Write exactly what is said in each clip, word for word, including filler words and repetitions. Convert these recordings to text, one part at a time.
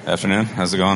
Afternoon. How's it going?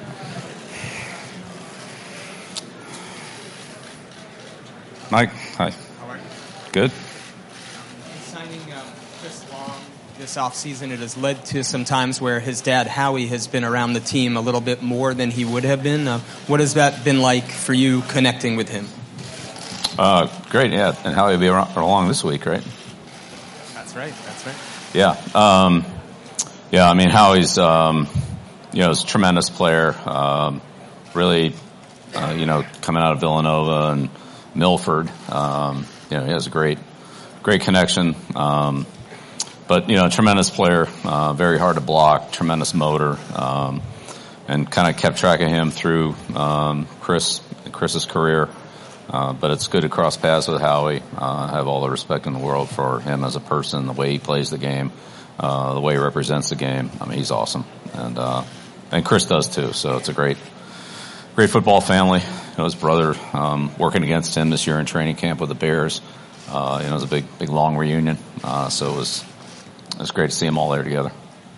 Mike, hi. How are you? Good. Signing um, Chris Long this offseason, it has led to some times where his dad, Howie, has been around the team a little bit more than he would have been. Uh, what has that been like for you connecting with him? Uh, great, yeah. And Howie will be around, along this week, right? That's right, that's right. Yeah. Um, yeah, I mean, Howie's, um, you know, is a tremendous player. Um, really, uh, you know, coming out of Villanova and Milford, um, you know, he has a great, great connection. Um, but, you know, a tremendous player, uh, very hard to block, tremendous motor, um, and kind of kept track of him through, um, Chris, Chris's career. Uh, but it's good to cross paths with Howie. Uh, I have all the respect in the world for him as a person, the way he plays the game, uh, the way he represents the game. I mean, he's awesome. And, uh, and Chris does too. So it's a great, great football family. You know, his brother, um, working against him this year in training camp with the Bears. Uh, you know, it was a big, big long reunion. Uh, so it was, it was great to see them all there together.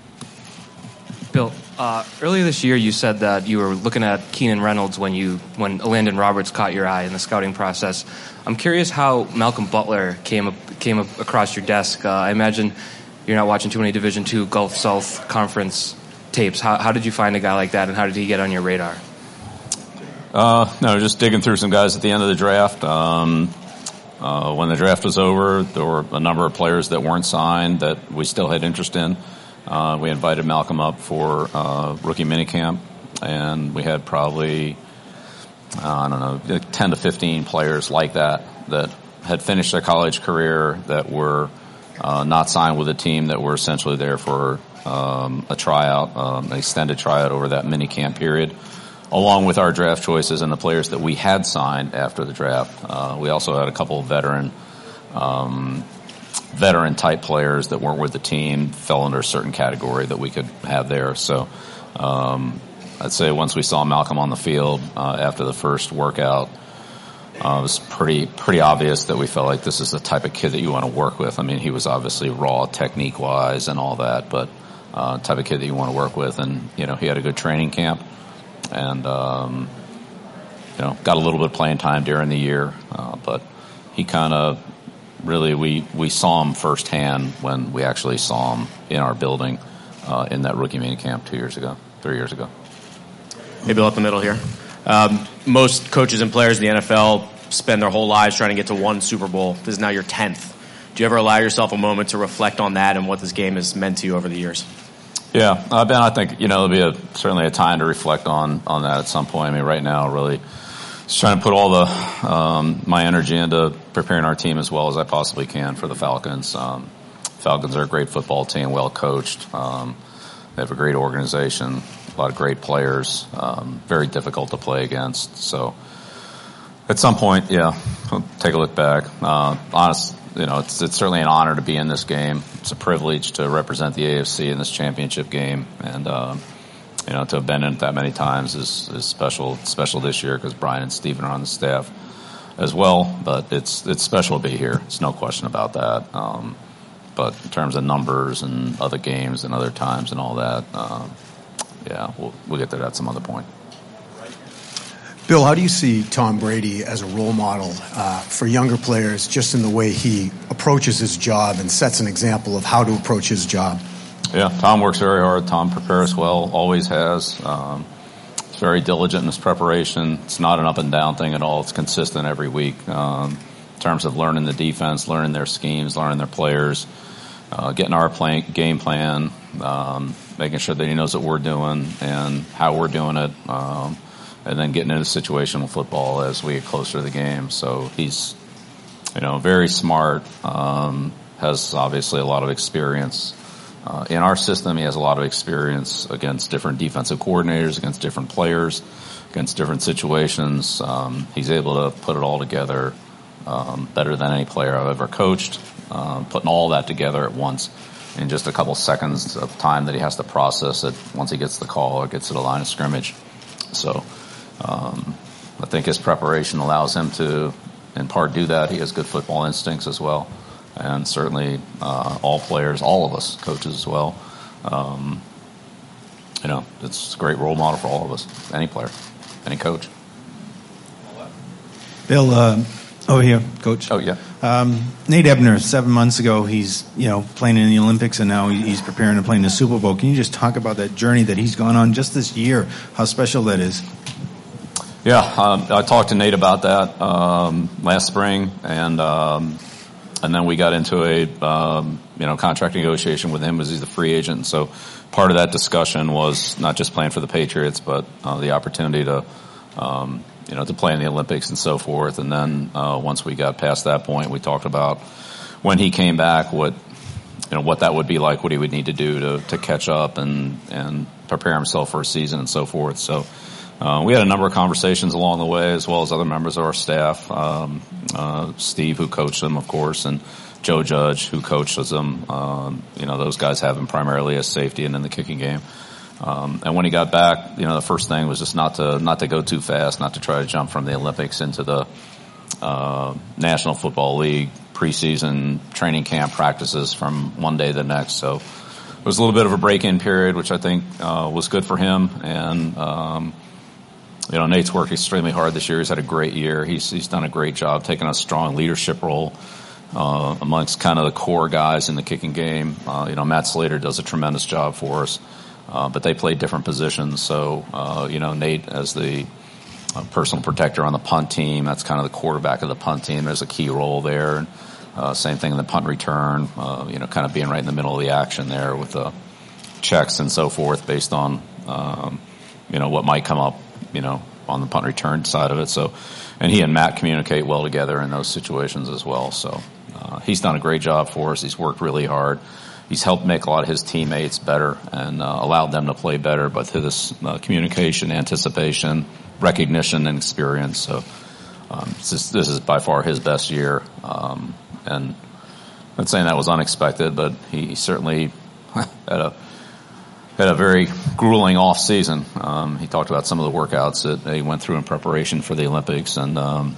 Bill, uh, earlier this year you said that you were looking at Keenan Reynolds when you when Landon Roberts caught your eye in the scouting process. I'm curious how Malcolm Butler came up, came up across your desk. Uh, I imagine you're not watching too many Division two Gulf South Conference tapes. How, how did you find a guy like that, and how did he get on your radar? Uh, no, just digging through some guys at the end of the draft. Um, uh, when the draft was over, there were a number of players that weren't signed that we still had interest in. Uh, we invited Malcolm up for uh, rookie minicamp, and we had probably, uh, I don't know, ten to fifteen players like that that had finished their college career that were uh, not signed with a team, that were essentially there for um, a tryout, um, an extended tryout over that minicamp period, along with our draft choices and the players that we had signed after the draft. Uh, we also had a couple of veteran um veteran type players that weren't with the team, fell under a certain category that we could have there. So um, I'd say once we saw Malcolm on the field uh, after the first workout, uh, it was pretty pretty obvious that we felt like this is the type of kid that you want to work with. I mean, he was obviously raw technique wise and all that, but uh, type of kid that you want to work with. And you know, he had a good training camp, and um, you know, got a little bit of playing time during the year, uh, but he kind of Really, we, we saw him firsthand when we actually saw him in our building uh, in that rookie minicamp two years ago, three years ago. Hey, Bill, up the middle here. Um, most coaches and players in the N F L spend their whole lives trying to get to one Super Bowl. This is now your tenth. Do you ever allow yourself a moment to reflect on that and what this game has meant to you over the years? Yeah, uh, Ben, I think, you know, there'll be a, certainly a time to reflect on, on that at some point. I mean, right now, really, just trying to put all the um, my energy into preparing our team as well as I possibly can for the Falcons. Um, Falcons are a great football team, well coached. Um, they have a great organization, a lot of great players, um, very difficult to play against. So at some point, yeah, we'll take a look back. Uh, honest, you know, it's, it's certainly an honor to be in this game. It's a privilege to represent the A F C in this championship game, and uh, you know, to have been in it that many times is, is special. Special this year because Brian and Steven are on the staff as well. But it's it's special to be here. It's no question about that. Um, but in terms of numbers and other games and other times and all that, um, yeah, we'll we'll get to that some other point. Bill, how do you see Tom Brady as a role model uh, for younger players, just in the way he approaches his job and sets an example of how to approach his job? Yeah, Tom works very hard. Tom prepares well, always has. Um, he's very diligent in his preparation. It's not an up and down thing at all. It's consistent every week um, in terms of learning the defense, learning their schemes, learning their players, uh, getting our play, game plan, um, making sure that he knows what we're doing and how we're doing it, um, and then getting into situational football as we get closer to the game. So he's, you know, very smart, um, has obviously a lot of experience. Uh, in our system, he has a lot of experience against different defensive coordinators, against different players, against different situations. Um, he's able to put it all together um, better than any player I've ever coached, uh, putting all that together at once in just a couple seconds of time that he has to process it once he gets the call or gets to the line of scrimmage. So um, I think his preparation allows him to, in part, do that. He has good football instincts as well. And certainly uh, all players, all of us, coaches as well, um, you know, it's a great role model for all of us, any player, any coach. Bill, uh, over here, Coach. Oh, yeah. Um, Nate Ebner, seven months ago, he's, you know, playing in the Olympics, and now he's preparing to play in the Super Bowl. Can you just talk about that journey that he's gone on just this year, how special that is? Yeah, um, I talked to Nate about that um, last spring, and um, and then we got into a um, you know contract negotiation with him as he's a free agent. And so part of that discussion was not just playing for the Patriots, but uh, the opportunity to um, you know to play in the Olympics and so forth. And then uh, once we got past that point, we talked about when he came back, what you know what that would be like, what he would need to do to to catch up and and prepare himself for a season and so forth. So. Uh, we had a number of conversations along the way, as well as other members of our staff. Um, uh, Steve, who coached them, of course, and Joe Judge, who coaches them. Um, you know, those guys have him primarily as safety and in the kicking game. Um, and when he got back, you know, the first thing was just not to not to go too fast, not to try to jump from the Olympics into the uh, National Football League preseason training camp practices from one day to the next. So it was a little bit of a break-in period, which I think uh, was good for him. And um, You know, Nate's worked extremely hard this year. He's had a great year. He's he's done a great job taking a strong leadership role uh, amongst kind of the core guys in the kicking game. Uh, you know, Matt Slater does a tremendous job for us, uh, but they play different positions. So, uh, you know, Nate as the uh, personal protector on the punt team, that's kind of the quarterback of the punt team. There's a key role there. And, uh, same thing in the punt return, uh, you know, kind of being right in the middle of the action there with the checks and so forth based on, um, you know, what might come up, you know, on the punt return side of it. So, and he and Matt communicate well together in those situations as well. So, uh, he's done a great job for us. He's worked really hard. He's helped make a lot of his teammates better and uh, allowed them to play better, but through this uh, communication, anticipation, recognition, and experience. So, um, this, is, this is by far his best year. Um, and I'm not saying that was unexpected, but he certainly had a had a very grueling off season. Um, he talked about some of the workouts that he went through in preparation for the Olympics. And um,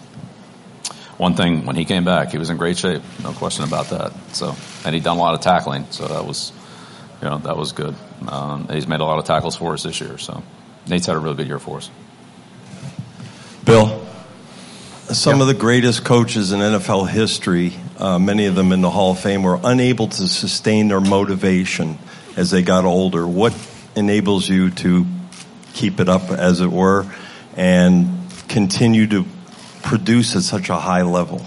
one thing, when he came back, he was in great shape. No question about that. So, and he'd done a lot of tackling. So that was, you know, that was good. Um, he's made a lot of tackles for us this year. So Nate's had a really good year for us. Bill, some yeah. of the greatest coaches in N F L history, uh, many of them in the Hall of Fame, were unable to sustain their motivation as they got older. What enables you to keep it up, as it were, and continue to produce at such a high level?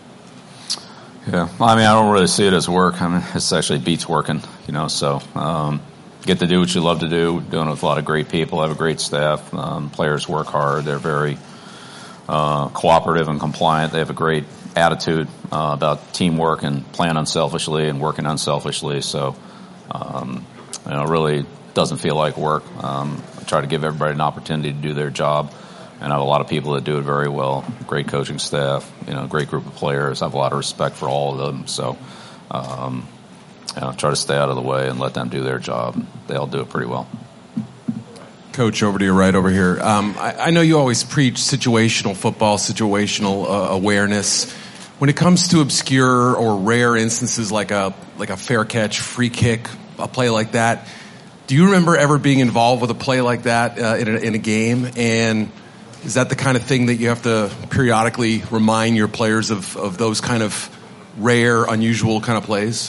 Yeah, I mean, I don't really see it as work. I mean, it actually beats working, you know, so um, get to do what you love to do, doing it with a lot of great people, have a great staff. Um, players work hard. They're very uh, cooperative and compliant. They have a great attitude uh, about teamwork and playing unselfishly and working unselfishly. So, Um, you know, it really doesn't feel like work. Um, I try to give everybody an opportunity to do their job, and I have a lot of people that do it very well. Great coaching staff, you know, great group of players. I have a lot of respect for all of them. So, um, you know, try to stay out of the way and let them do their job. They all do it pretty well. Coach, over to your right over here. Um, I, I know you always preach situational football, situational uh, awareness. When it comes to obscure or rare instances like a like a fair catch, free kick, a play like that, do you remember ever being involved with a play like that uh, in, a, in a game? And is that the kind of thing that you have to periodically remind your players of, of those kind of rare, unusual kind of plays?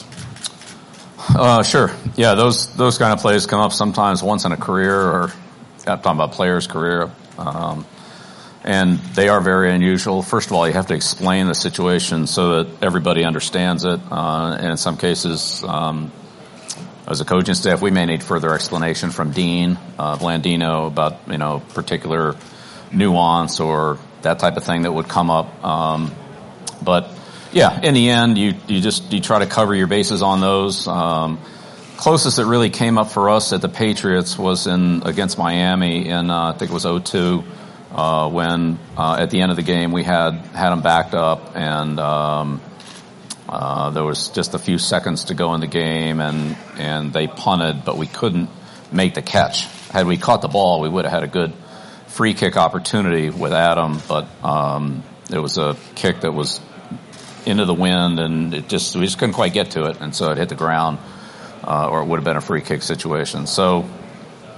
Uh, sure. Yeah, those those kind of plays come up sometimes once in a career, or I'm talking about players' career. Um, And they are very unusual. First of all, you have to explain the situation so that everybody understands it. Uh, and in some cases, um, as a coaching staff, we may need further explanation from Dean uh, Blandino about, you know, particular nuance or that type of thing that would come up. Um, but yeah, in the end, you, you just, you try to cover your bases on those. Um, closest that really came up for us at the Patriots was in, against Miami in, uh, I think it was oh two. Uh, when, uh, at the end of the game we had, had them backed up and, um, uh, there was just a few seconds to go in the game and, and they punted, but we couldn't make the catch. Had we caught the ball, we would have had a good free kick opportunity with Adam, but, um, it was a kick that was into the wind and it just, we just couldn't quite get to it. And so it hit the ground, uh, or it would have been a free kick situation. So,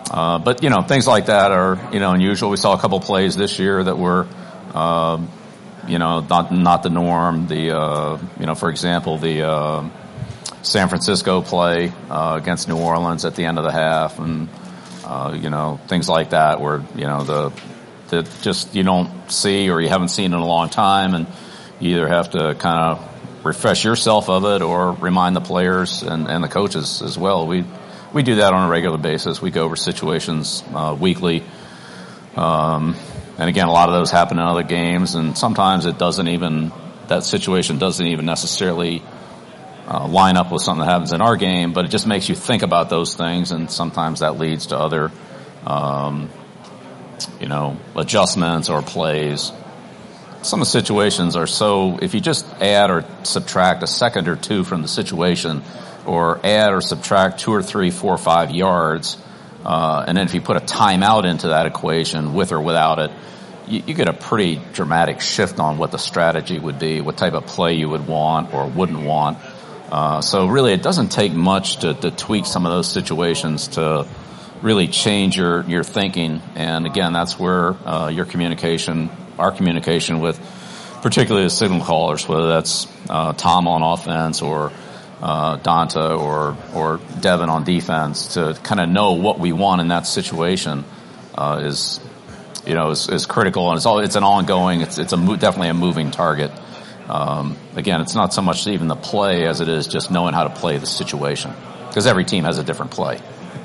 uh, but you know, things like that are you know unusual. We saw a couple plays this year that were, uh, you know, not not the norm. The uh, you know, for example, the uh, San Francisco play uh, against New Orleans at the end of the half, and uh, you know, things like that where you know the that just you don't see or you haven't seen in a long time, and you either have to kind of refresh yourself of it or remind the players and, and the coaches as well. We we do that on a regular basis. We go over situations uh, weekly. Um, and again, a lot of those happen in other games, and sometimes it doesn't even, that situation doesn't even necessarily uh, line up with something that happens in our game, but it just makes you think about those things, and sometimes that leads to other, um, you know, adjustments or plays. Some of the situations are so, if you just add or subtract a second or two from the situation, or add or subtract two or three, four or five yards, uh, and then if you put a timeout into that equation with or without it, you, you get a pretty dramatic shift on what the strategy would be, what type of play you would want or wouldn't want. Uh, so really it doesn't take much to, to tweak some of those situations to really change your, your thinking. And again, that's where uh, your communication, our communication with particularly the signal callers, whether that's uh, Tom on offense or uh, Donta or or Devin on defense, to kind of know what we want in that situation uh, is, you know, is, is critical, and it's all it's an ongoing. It's it's a mo- definitely a moving target. Um, again, it's not so much even the play as it is just knowing how to play the situation, because every team has a different play.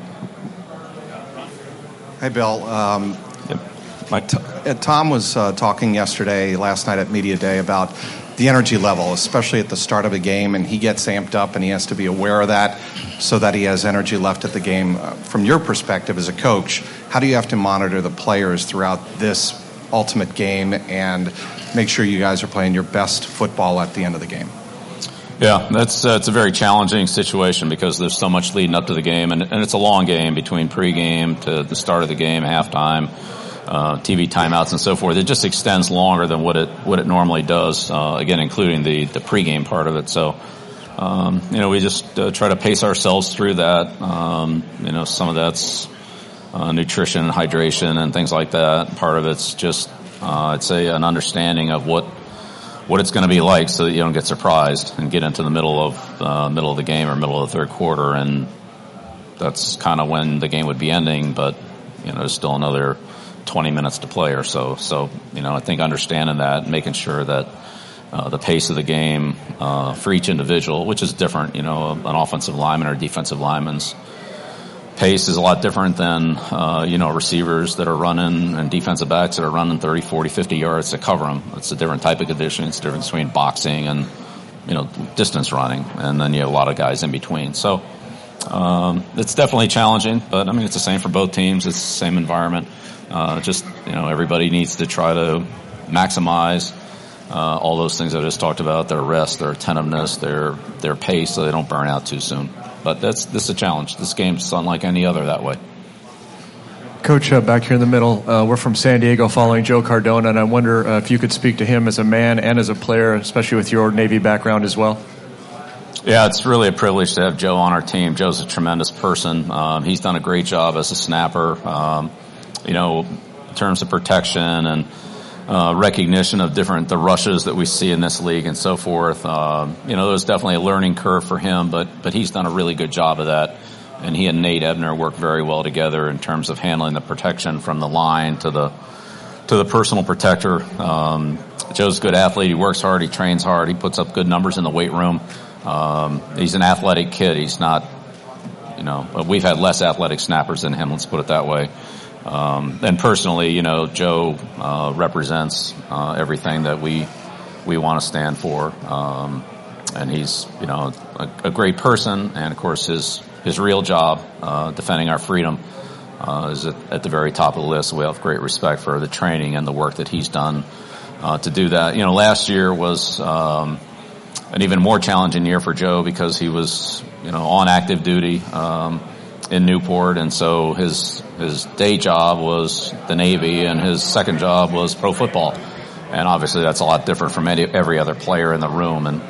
Hey, Bill. Um, Yep. Mike. T- uh, Tom was uh, talking yesterday, last night at Media Day, about the energy level, especially at the start of a game, and he gets amped up and he has to be aware of that so that he has energy left at the game. Uh, from your perspective as a coach, how do you have to monitor the players throughout this ultimate game and make sure you guys are playing your best football at the end of the game? Yeah, that's uh, it's a very challenging situation because there's so much leading up to the game, and, and it's a long game between pregame to the start of the game, halftime, uh, T V timeouts, and so forth. It just extends longer than what it what it normally does. Uh, again, including the the pregame part of it. So, um, you know, we just uh, try to pace ourselves through that. Um, you know, some of that's uh, nutrition, hydration, and things like that. Part of it's just, uh, I'd say, an understanding of what. what it's going to be like, so that you don't get surprised and get into the middle of uh, middle of the game or middle of the third quarter, and that's kind of when the game would be ending. But you know, there's still another twenty minutes to play or so. So you know, I think understanding that, making sure that uh, the pace of the game uh, for each individual, which is different. You know, an offensive lineman or defensive lineman's pace is a lot different than, uh, you know, receivers that are running and defensive backs that are running thirty, forty, fifty yards to cover them. It's a different type of condition. It's the difference between boxing and, you know, distance running. And then you have a lot of guys in between. So, um, it's definitely challenging, but I mean, it's the same for both teams. It's the same environment. Uh, just, you know, everybody needs to try to maximize, uh, all those things I just talked about, their rest, their attentiveness, their, their pace, so they don't burn out too soon. But that's this is a challenge. This game's unlike any other that way. Coach, uh, back here in the middle, uh, we're from San Diego following Joe Cardona, and I wonder uh, if you could speak to him as a man and as a player, especially with your Navy background as well. Yeah, it's really a privilege to have Joe on our team. Joe's a tremendous person. Um, he's done a great job as a snapper, um, you know, in terms of protection and Uh, recognition of different, the rushes that we see in this league and so forth. Um, you know, there's definitely a learning curve for him, but, but he's done a really good job of that. And he and Nate Ebner work very well together in terms of handling the protection from the line to the, to the personal protector. Um, Joe's a good athlete. He works hard. He trains hard. He puts up good numbers in the weight room. Um, he's an athletic kid. He's not, you know, we've had less athletic snappers than him. Let's put it that way. Um, and personally, you know, Joe, uh, represents, uh, everything that we, we want to stand for. Um, and he's, you know, a, a great person. And of course, his, his real job, uh, defending our freedom, uh, is at, at the very top of the list. We have great respect for the training and the work that he's done, uh, to do that. You know, last year was, um, an even more challenging year for Joe because he was, you know, on active duty, um, in Newport, and so his his day job was the Navy, and his second job was pro football, and obviously that's a lot different from any, every other player in the room. And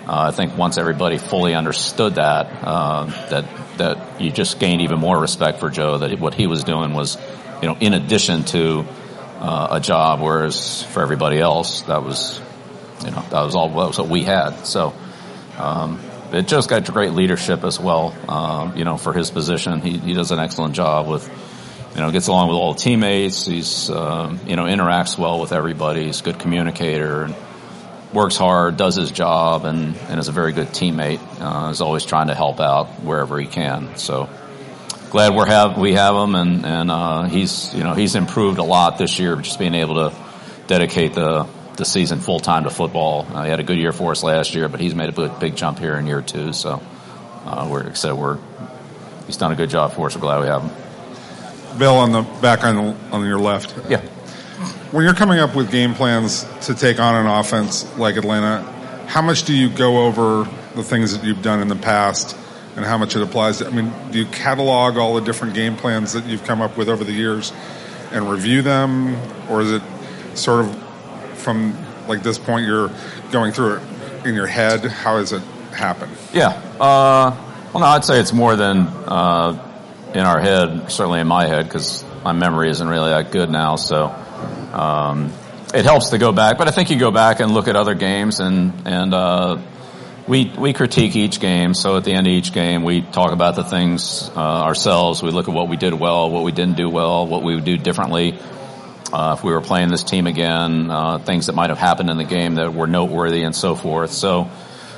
Uh, I think once everybody fully understood that, uh, that that you just gained even more respect for Joe. That what he was doing was, you know, in addition to uh, a job, whereas for everybody else, that was, you know, that was all that was what we had. So um, it just got great leadership as well. Uh, you know, for his position, he he does an excellent job with. You know, gets along with all the teammates. He's, um, you know, interacts well with everybody. He's a good communicator and works hard, does his job, and, and is a very good teammate. Uh, is always trying to help out wherever he can. So glad we have we have him, and and uh, he's you know he's improved a lot this year, just being able to dedicate the the season full time to football. Uh, he had a good year for us last year, but he's made a big, big jump here in year two. So uh, we're excited. We're he's done a good job for us. We're glad we have him. Bill, on the back on, on your left. Yeah. When you're coming up with game plans to take on an offense like Atlanta, how much do you go over the things that you've done in the past and how much it applies to, I mean, do you catalog all the different game plans that you've come up with over the years and review them? Or is it sort of from like this point you're going through it in your head? How does it happen? Yeah. Uh, well, no, I'd say it's more than uh, in our head, certainly in my head, because my memory isn't really that good now. So um, it helps to go back. But I think you go back and look at other games, and and uh, we we critique each game. So at the end of each game, we talk about the things uh, ourselves. We look at what we did well, what we didn't do well, what we would do differently uh, if we were playing this team again, uh, things that might have happened in the game that were noteworthy, and so forth. So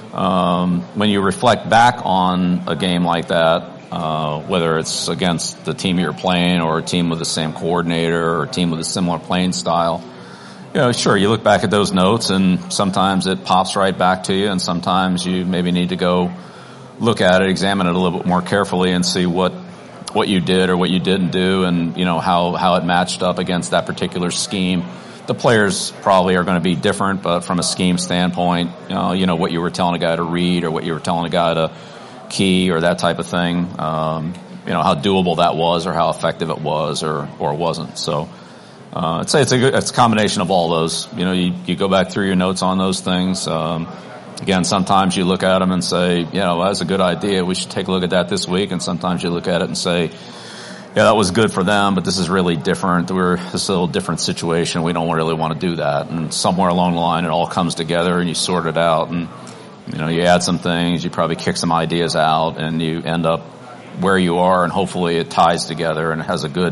um, when you reflect back on a game like that, Uh, whether it's against the team you're playing or a team with the same coordinator or a team with a similar playing style, you know, sure, you look back at those notes and sometimes it pops right back to you, and sometimes you maybe need to go look at it, examine it a little bit more carefully and see what what you did or what you didn't do, and, you know, how, how it matched up against that particular scheme. The players probably are going to be different, but from a scheme standpoint, you know, you know what you were telling a guy to read or what you were telling a guy to key or that type of thing, um, you know, how doable that was or how effective it was or, or wasn't. So, uh, I'd say it's a good, it's a combination of all those. You know, you, you go back through your notes on those things. Um, again, sometimes you look at them and say, you know, that's a good idea. We should take a look at that this week. And sometimes you look at it and say, yeah, that was good for them, but this is really different. We're, this is a little different situation. We don't really want to do that. And somewhere along the line, it all comes together and you sort it out, and you know, you add some things, you probably kick some ideas out, and you end up where you are, and hopefully it ties together and it has a good,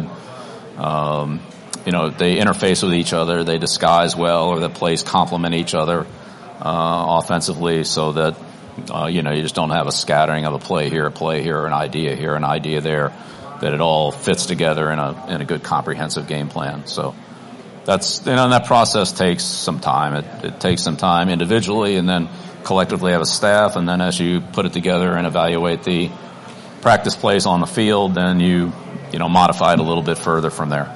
um, you know, they interface with each other, they disguise well, or the plays complement each other uh, offensively, so that, uh, you know, you just don't have a scattering of a play here, a play here, an idea here, an idea there, that it all fits together in a in a good comprehensive game plan. So that's, you know, and that process takes some time. It, it takes some time individually, and then collectively have a staff, and then as you put it together and evaluate the practice plays on the field, then you you know modify it a little bit further from there.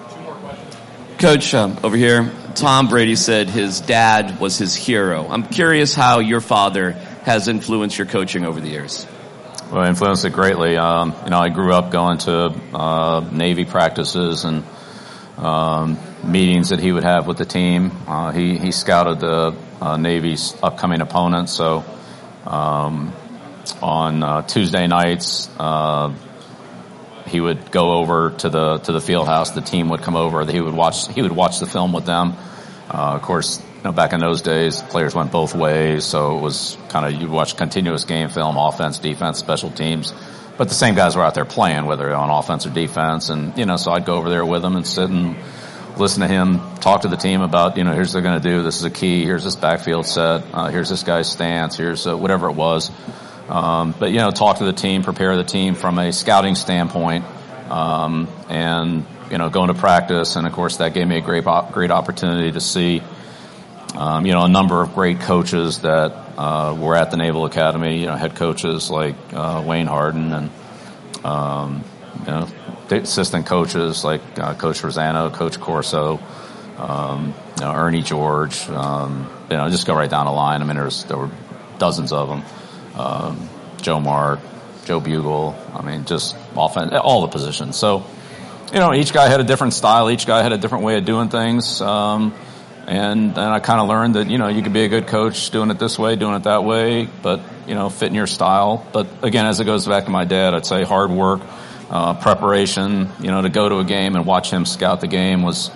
Coach, um, over here, Tom Brady said his dad was his hero. I'm curious how your father has influenced your coaching over the years. Well, influenced it greatly. Um, you know, I grew up going to uh, Navy practices and um, meetings that he would have with the team. Uh, he he scouted the Uh, Navy's upcoming opponent. So um, on uh, Tuesday nights, uh, he would go over to the to the field house. The team would come over. He would watch. He would watch the film with them. Uh, of course, you know, back in those days, players went both ways, so it was kind of you watch continuous game film, offense, defense, special teams. But the same guys were out there playing, whether on offense or defense. And you know, so I'd go over there with them and sit and listen to him talk to the team about, you know, here's what they're going to do. This is a key. Here's this backfield set. Uh, here's this guy's stance. Here's uh, whatever it was. Um, but, you know, talk to the team, prepare the team from a scouting standpoint, um, and, you know, going to practice. And, of course, that gave me a great, great opportunity to see, um, you know, a number of great coaches that uh, were at the Naval Academy, you know, head coaches like uh, Wayne Harden and, um, you know, assistant coaches like uh, Coach Rosano, Coach Corso, um, you know, Ernie George, um, you know, just go right down the line. I mean, there's, there were dozens of them. Um, Joe Mark, Joe Bugle. I mean, just offense, all the positions. So, you know, each guy had a different style. Each guy had a different way of doing things. Um, And, and I kind of learned that, you know, you could be a good coach doing it this way, doing it that way, but, you know, fitting your style. But again, as it goes back to my dad, I'd say hard work, uh, preparation, you know, to go to a game and watch him scout the game was,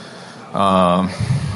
um,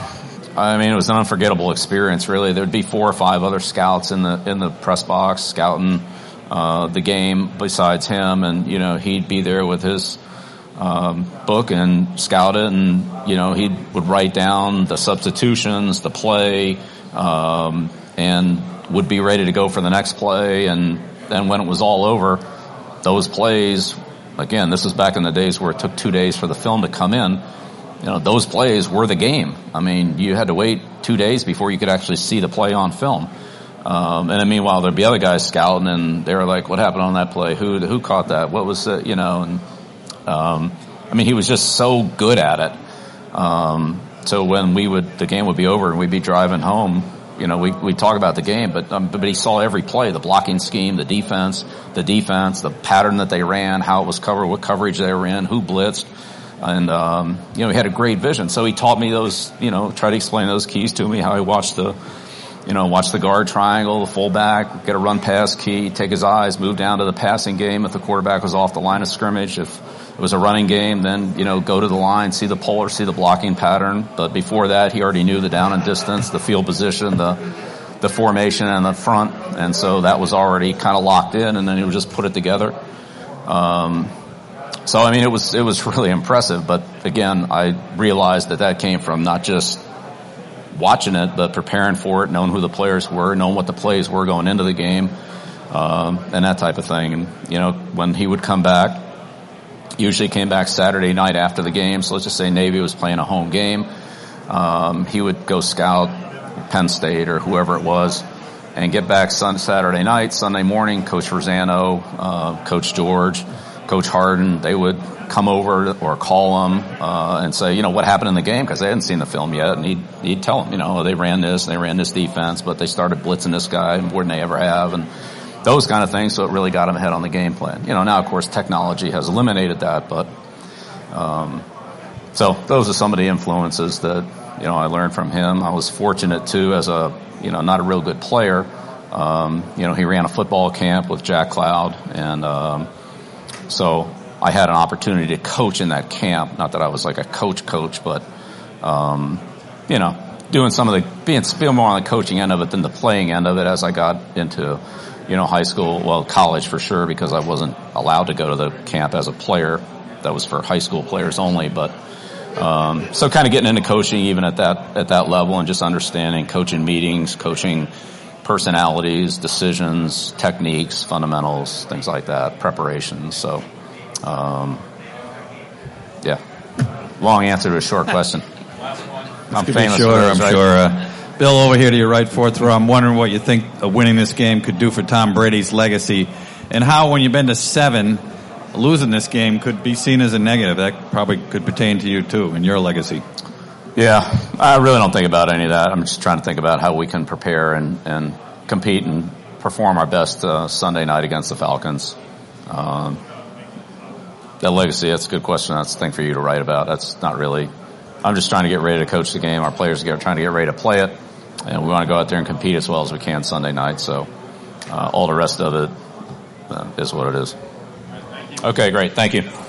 I mean, it was an unforgettable experience, really. There'd be four or five other scouts in the, in the press box scouting, uh, the game besides him. And, you know, he'd be there with his, Um, book and scout it, and you know he would write down the substitutions, the play, um, and would be ready to go for the next play. And then when it was all over, those plays, again, this was back in the days where it took two days for the film to come in. You know, those plays were the game. I mean, you had to wait two days before you could actually see the play on film. Um, and then meanwhile, there'd be other guys scouting, and they were like, "What happened on that play? Who who caught that? What was it?" You know, and Um, I mean, he was just so good at it. Um, so when we would, the game would be over and we'd be driving home, you know, we, we'd talk about the game, but, um, but he saw every play, the blocking scheme, the defense, the defense, the pattern that they ran, how it was covered, what coverage they were in, who blitzed. And, um, you know, he had a great vision. So he taught me those, you know, tried to explain those keys to me, how he watched the, you know, watch the guard triangle, the fullback, get a run pass key, take his eyes, move down to the passing game if the quarterback was off the line of scrimmage. If it was a running game, then, you know, go to the line, see the puller, see the blocking pattern. But before that, he already knew the down and distance, the field position, the the formation and the front. And so that was already kind of locked in, and then he would just put it together. Um, so, I mean, it was, it was really impressive. But again, I realized that that came from not just watching it, but preparing for it, knowing who the players were, knowing what the plays were going into the game, um, and that type of thing. And, you know, when he would come back, usually came back Saturday night after the game. So let's just say Navy was playing a home game. Um, he would go scout Penn State or whoever it was and get back Sunday, Saturday night, Sunday morning. Coach Rosano, uh, Coach George, Coach Harden, they would come over or call him, uh, and say, you know, what happened in the game? Cause they hadn't seen the film yet. And he'd, he'd tell them, you know, they ran this, they ran this defense, but they started blitzing this guy more than they ever have. And those kind of things. So it really got him ahead on the game plan. You know, now of course technology has eliminated that, but, um, so those are some of the influences that, you know, I learned from him. I was fortunate too, as a, you know, not a real good player. Um, you know, he ran a football camp with Jack Cloud, and, um, so I had an opportunity to coach in that camp. Not that I was like a coach coach, but, um, you know, doing some of the, being, being more on the coaching end of it than the playing end of it as I got into, you know, high school, well, college for sure, because I wasn't allowed to go to the camp as a player. That was for high school players only. But, um, so kind of getting into coaching even at that, at that level, and just understanding coaching meetings, coaching personalities, decisions, techniques, fundamentals, things like that, preparation. So, um, yeah, long answer to a short question. I'm famous sure, for those, I'm right? sure. Uh, Bill, over here to your right, fourth row, I'm wondering what you think of winning this game could do for Tom Brady's legacy, and how, when you've been to seven, losing this game could be seen as a negative. That probably could pertain to you, too, and your legacy. Yeah, I really don't think about any of that. I'm just trying to think about how we can prepare and, and compete and perform our best uh, Sunday night against the Falcons. Um, that legacy, that's a good question. That's a thing for you to write about. That's not really... I'm just trying to get ready to coach the game. Our players are trying to get ready to play it, and we want to go out there and compete as well as we can Sunday night. So uh, all the rest of it uh, is what it is. Okay, great. Thank you.